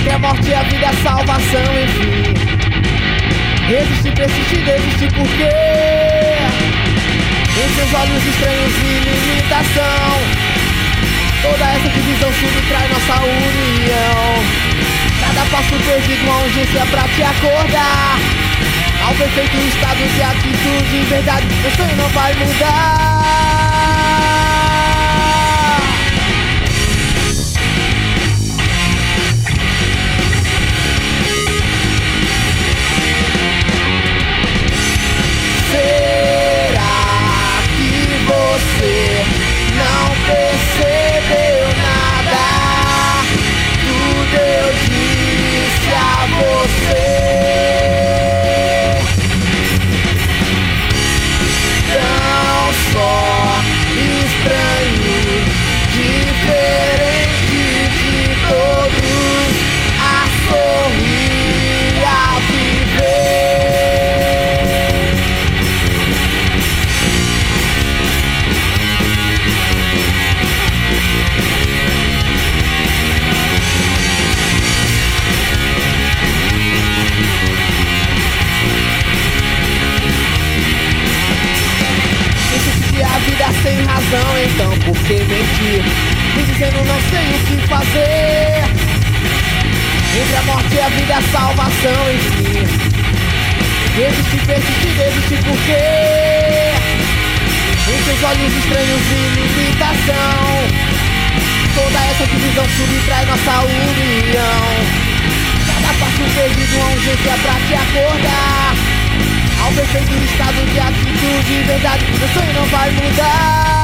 Entre a morte e a vida, a salvação, enfim. Resistir, persistir, desistir, por quê? Em seus olhos estranhos e limitação, toda essa divisão subtrai nossa união. Cada passo perdido, uma urgência pra te acordar ao perfeito estado de atitude, verdade, meu sonho não vai mudar. Não percebeu nada, tudo eu disse a você. Tão só, estranho, diferente de todos, a sorrir, a viver. A vida sem razão, então por que mentir? Me dizendo não sei o que fazer. Entre a morte e a vida, a salvação, enfim. Resistir, persistir, desistir, por quê? Em seus olhos estranhos e limitação, toda essa divisão subtrai nossa união. Cada passo perdido, uma urgência pra te acordar ao perfeito estado de atitude, verdade, meu sonho não vai mudar.